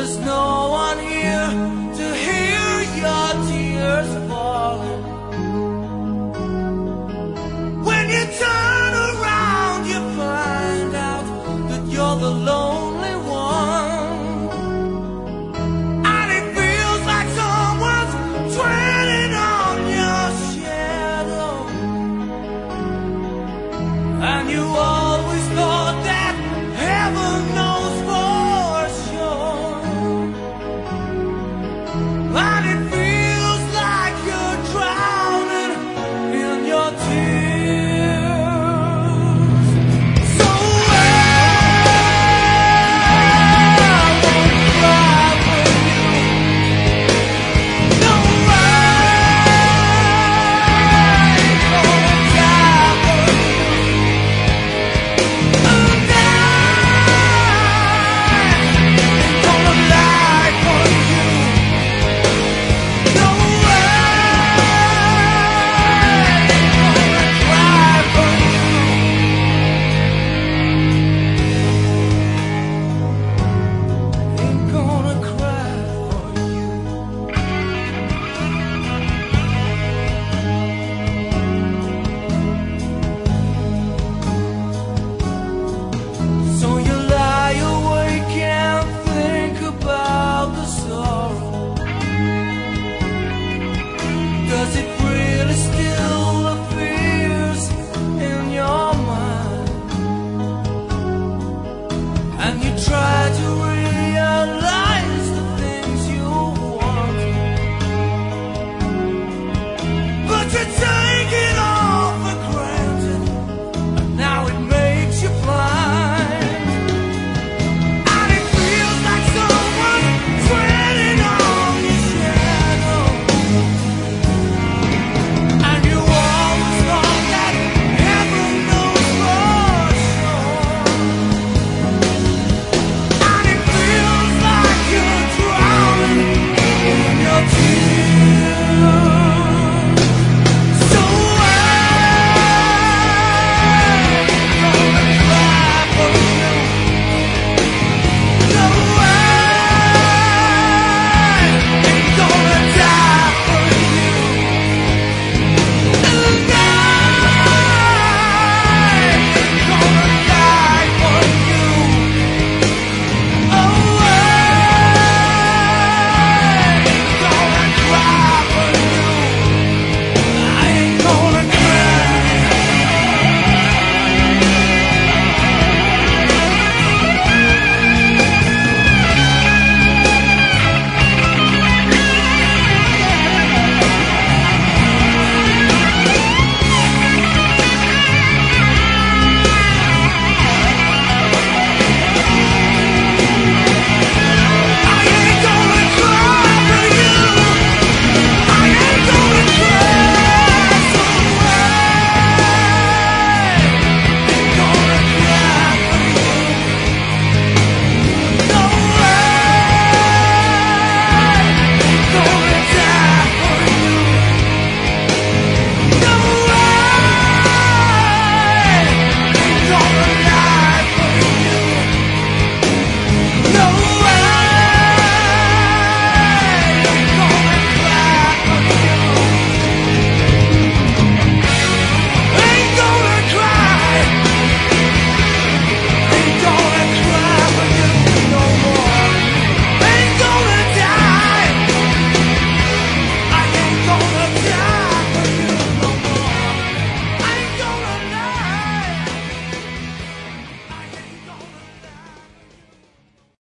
there's no one here to hear your tears falling. When you turn around, you find out that you're the lonely one, and it feels like someone's treading on your shadow. And you always thought that heaven knows for sure, and it feels like you're drowning in your tears. So I won't cry for you. No, I ain't gonna die for you. And I ain't gonna lie for you. No, I ain't gonna cry for you. Ain't gonna cry for you. So you lie awake and think about the sorrow. Does it really still appears in your mind? And you try